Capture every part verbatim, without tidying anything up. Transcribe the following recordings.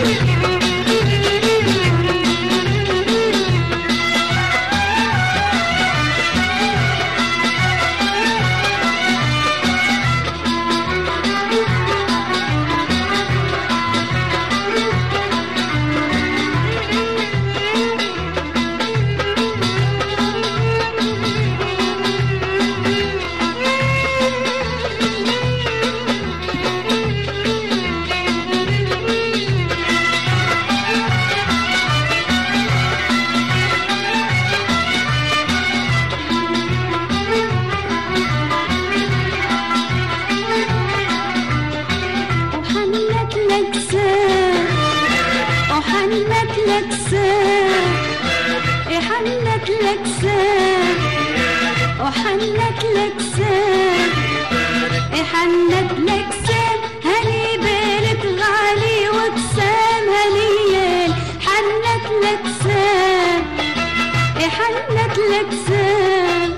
حنت لك سام وحنت لك سام حنت لك سام هني بالك غالي وابتسام هنيال حنت لك سام حنت لك سام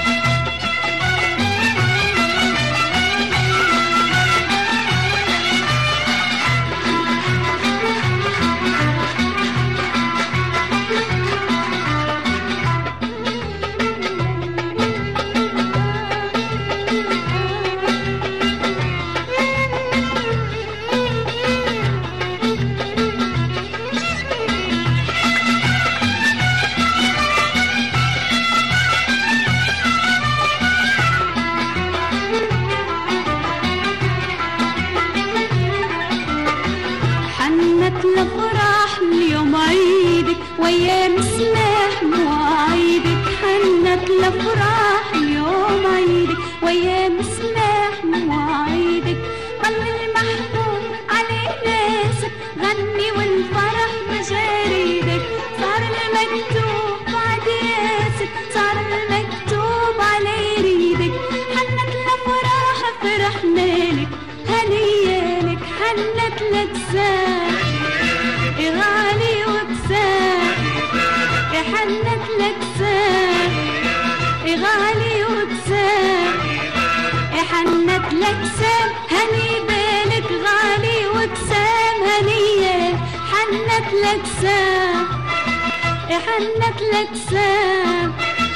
الافراح اليوم عيدك وايام سماح مواعيدك حنت الافراح اليوم عيدك وايام سماح مواعيدك ضل المحبوب على ناسك غني والفرح بجريدك صار المكتوب بعد ياسك صار المكتوب على يريدك حنت الافراح فرحنا لك هنيالك حنت لك سام غالي وبسام حنت لك سام غالي وبسام حنت لك سام هني بالك غالي وبسام هنية حنت لك سام حنت لك سام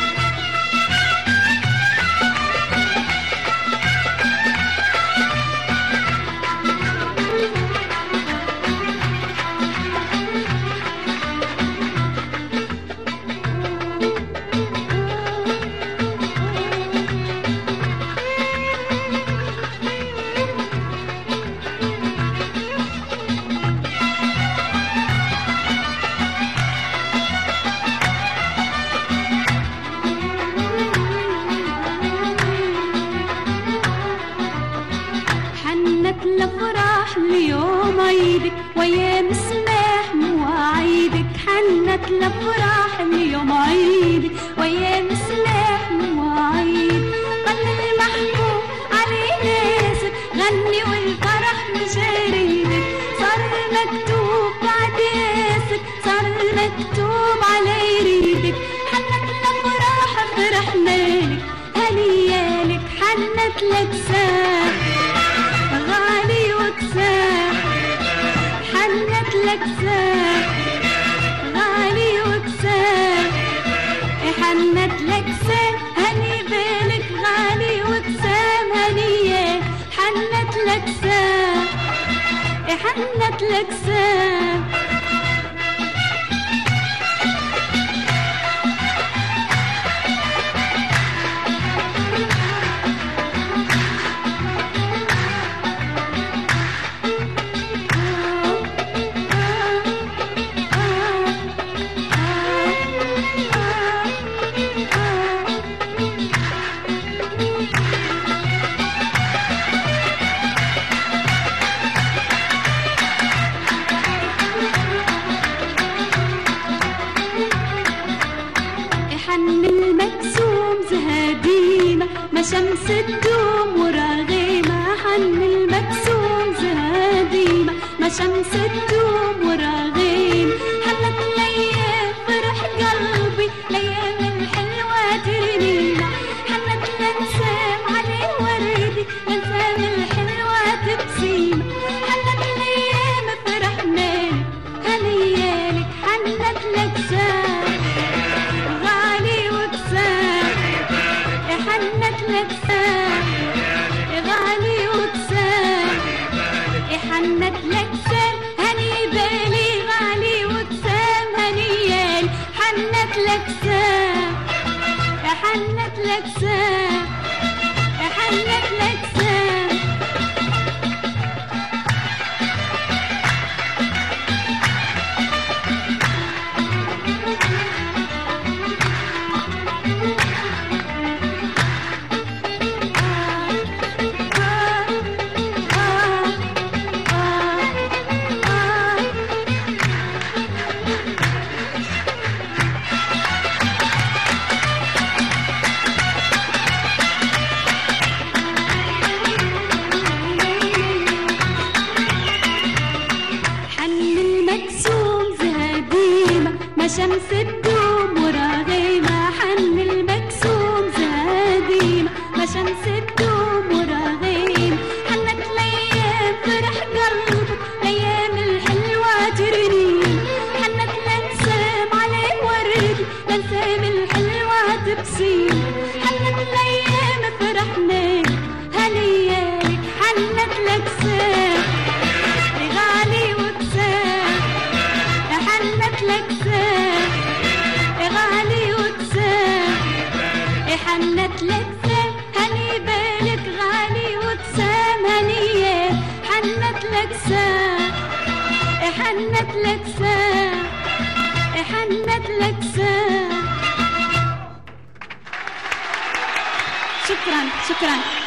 الافراح اليوم عيدك وايام سماح مواعيدك حنت الافراح اليوم عيدك وايام سماح مواعيدك ضل المحبوب على ناسك غني والفرح بجريدك صار المكتوب بعد ياسك صار المكتوب على يريدك حنت الافراح فرحنا لك هنيالك حنت لك سام غالي وكسام حنت لك سام غالي وكسام حنت لك سام هني بالك غالي وكسام هنية حنت لك سام حنت لك سام حن المكسوم زهاديمة ما شمس الدوم وراغيمة حن المكسوم زهاديمة ما شمس الدوم وراغيمة حنت ليام فرح قلبي ليام الحلوة ترنيمة حنت لنسام على وردي لنسام الحلوة تبسيمة حنت ليام فرحنا لك سام حنت لك سام شمس الدوم وراغيمة حن المكسوم زهاديمة ما شمس الدوم وراغيمة حنت الأيام فرح قلبك الأيام الحلوة ترنيم حنت لنسام عليه ورد لنسام الحلوة تبسيم حنت الأيام فرحنا هالليالي حنت لك سام غالي وكسام حنت لك سام غالي وتسام حنت لك سام هني بالك غالي وتسام هنيات حنت لك سام حنت لك سام حنت لك سام. شكرا شكرا.